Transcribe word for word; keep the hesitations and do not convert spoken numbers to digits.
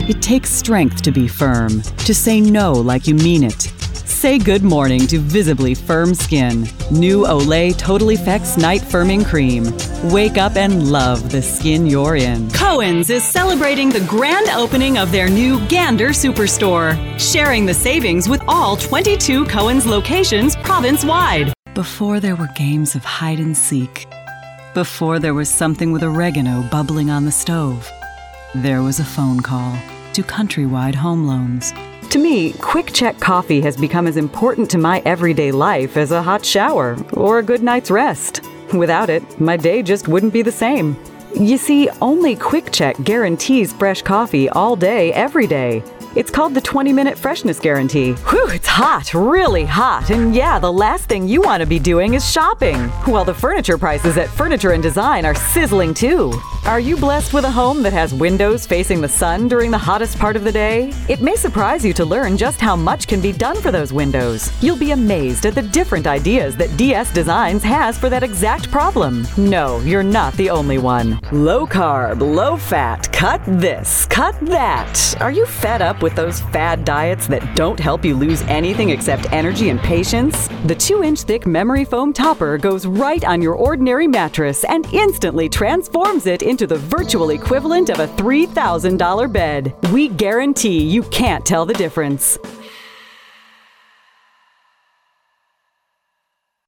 It takes strength to be firm, to say no like you mean it. Say good morning to visibly firm skin. New Olay Total Effects Night Firming Cream. Wake up and love the skin you're in. Cohen's is celebrating the grand opening of their new Gander Superstore, sharing the savings with all twenty-two Cohen's locations province-wide. Before there were games of hide and seek, before there was something with oregano bubbling on the stove, there was a phone call to Countrywide Home Loans. To me, Quick Check coffee has become as important to my everyday life as a hot shower or a good night's rest. Without it, my day just wouldn't be the same. You see, only Quick Check guarantees fresh coffee all day, every day. It's called the twenty-minute freshness guarantee. Whew, it's hot, really hot. And yeah, the last thing you want to be doing is shopping. While the furniture prices at Furniture and Design are sizzling too. Are you blessed with a home that has windows facing the sun during the hottest part of the day? It may surprise you to learn just how much can be done for those windows. You'll be amazed at the different ideas that D S Designs has for that exact problem. No, you're not the only one. Low carb, low fat, cut this, cut that. Are you fed up with those fad diets that don't help you lose anything except energy and patience? The two-inch thick memory foam topper goes right on your ordinary mattress and instantly transforms it into the virtual equivalent of a three thousand dollars bed. We guarantee you can't tell the difference.